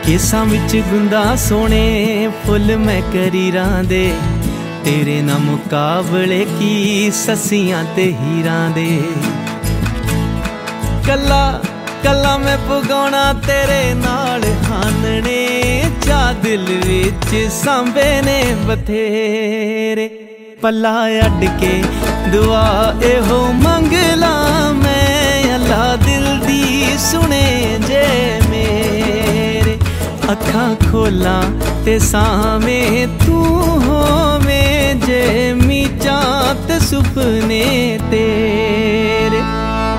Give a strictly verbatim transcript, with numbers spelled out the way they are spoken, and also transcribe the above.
केसां विच गुंदा सोने फुल मैं करीरां दे, तेरे ना मुकाबले की ससियां ते हीरां दे। कला कला मैं पुगाउणा तेरे नाल हानने, चा दिल विच सांभे ने बथेरे। पला अड के दुआ एहो मंग ला मैं, अल्लाह दिल दी सुने जे मेरे। अखां खोला ते सावें तू होवें जे, मीचां ते सुपने तेरे।